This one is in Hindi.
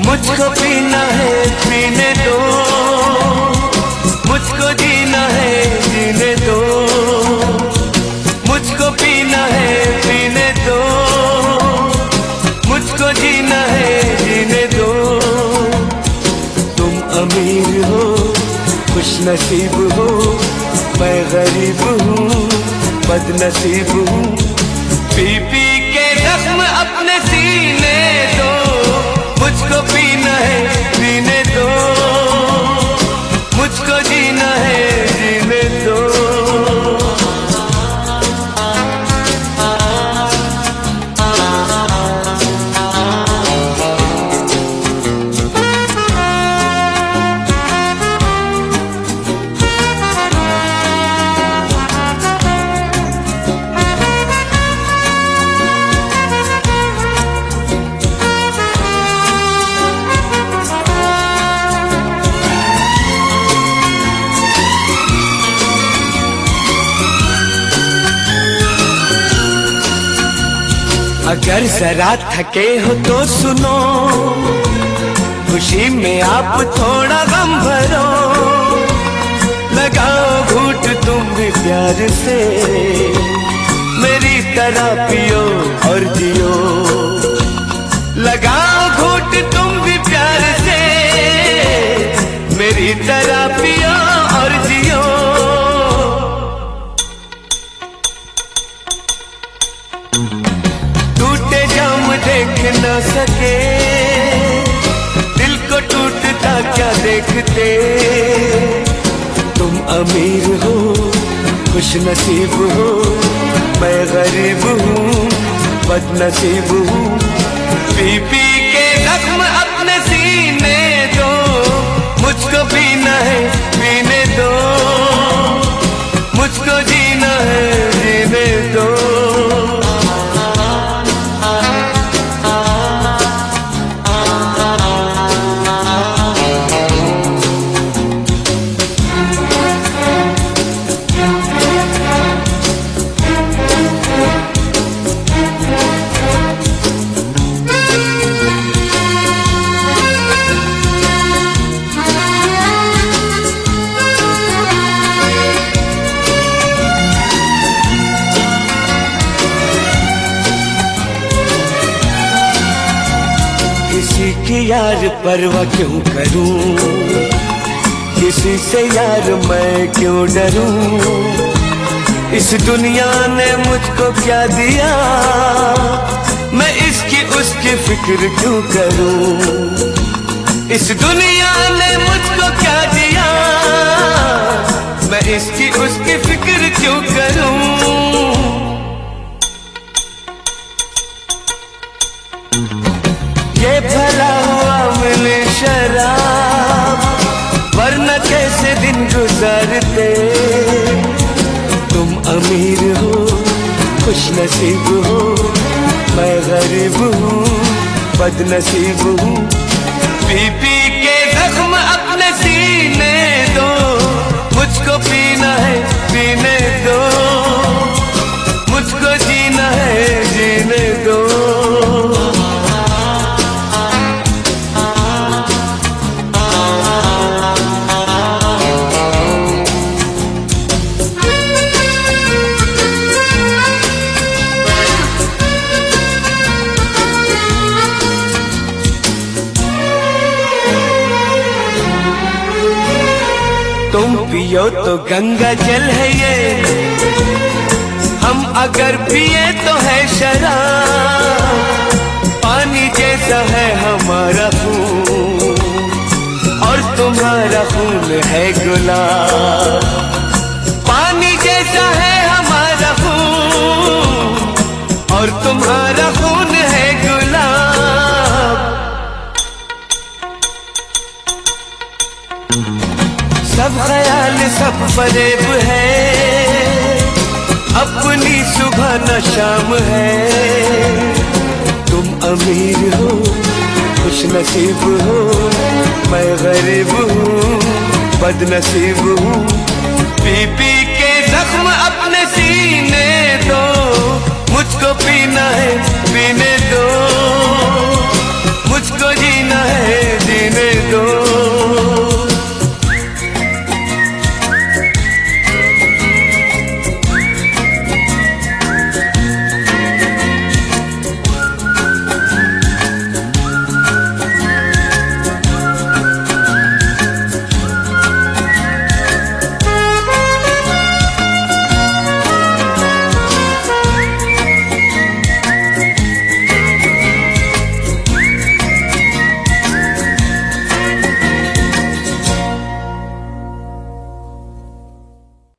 मुझको पीना है पीने दो, मुझको जीना है जीने दो, मुझको पीना है पीने दो, मुझको जीना है जीने दो। तुम अमीर हो खुश नसीब हो, मैं गरीब हूँ बदनसीब हूँ। पी पी के जख्म अपने सीने दो, मुझको पीना है पीने दो, मुझको जीना है जीने दो। अगर जरा थके हो तो सुनो, खुशी में आप थोड़ा गम भरो। लगाओ घूंट तुम भी प्यार से, मेरी तरह पियो और जियो। लगाओ घूंट तुम भी प्यार से, मेरी तरह पियो और जियो। टूटे जाम देख न सके, दिल को टूटता क्या देखते। तुम अमीर हो खुश नसीब हो, मैं गरीब हूँ बदनसीब हूँ। पी पी के जख्म अपने सीने दो, मुझको पीना है पीने दो, मुझको जीना है जीने दो। किसी की यार परवाह क्यों करूं, किसी से यार मैं क्यों डरूं। इस दुनिया ने मुझको क्या दिया, मैं इसकी उसकी फिक्र क्यों करूं। इस दुनिया ने मुझको क्या दिया, मैं इसकी उसकी फिक्र क्यों करूं। ये भला हुआ मिले शराब, वरना कैसे दिन गुजारते। तुम अमीर हो खुश नसीब हो, मैं गरीब हूँ बदनसीब हूँ। पी पी के जख्म अपने सीने दो, मुझको पीना है पीने दो, मुझको जीना है जीने दो। तुम पियो तो गंगा जल है ये, हम अगर पिए तो है शराब। पानी जैसा है हमारा खून और तुम्हारा खून है गुलाब। पानी जैसा है हमारा खून और तुम्हारा खून है गुलाब। सब ख्याल सब फरेब है, अपनी सुबह न शाम है। तुम अमीर हो खुश नसीब हो, मैं गरीब हूँ बदनसीब हूँ। पी पी के जख्म अपने सीने दो, मुझको पीना है पीने दो,